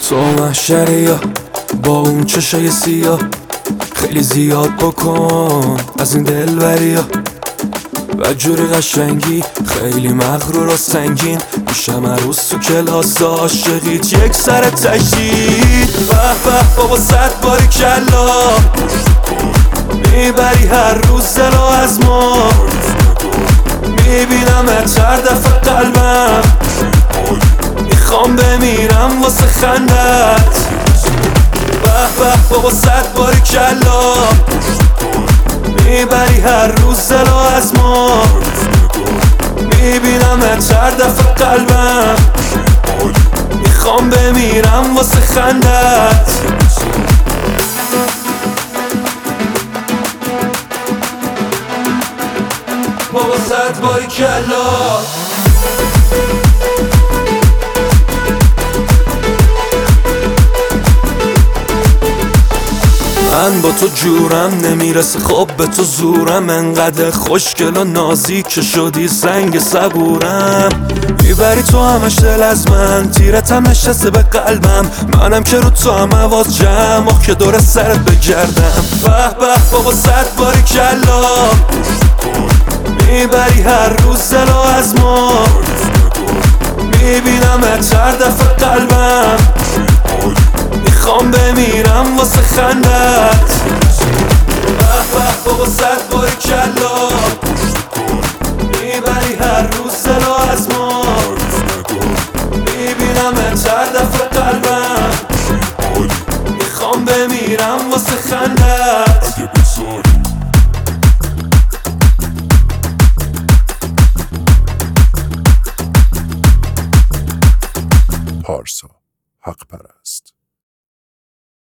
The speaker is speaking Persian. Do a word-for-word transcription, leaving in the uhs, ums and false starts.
تو محشری یا با اون چشای سیاه خیلی زیاد بکن از این دلبری ها و جوری قشنگی خیلی مغرور و سنگین میشم عروس تو کلاس عاشقیت یک سر تجدید. به به بابا صد باری کلا میبری هر روز دلو از ما میبینم هر دفعه قلبم میخوام بمیرم واسه خندت. به به بابا صد باری کلا میبری هر روز دلو از ما میبینم هر دفعه قلبم میخوام بمیرم واسه خندت. بابا صد باری کلا من با تو جورم نمیرسه خب به تو زورم انقدر خوشگل و نازی که شدی سنگ صبورم میبری تو همش دل از من تیرتم نشسته به قلبم منم که رو تو هم عوض جمع که دور سرت بگردم. به به بابا صد باری کلا میبری هر روز دلو از ما میبینم هر دفعه قلبم میخوام بمیرم واسه خندت. به به بابا صد باری کلا میبری هر روز دلو از ما میبینم هر دفعه قلبم میخوام بمیرم واسه خندت. پارسا حق پرست.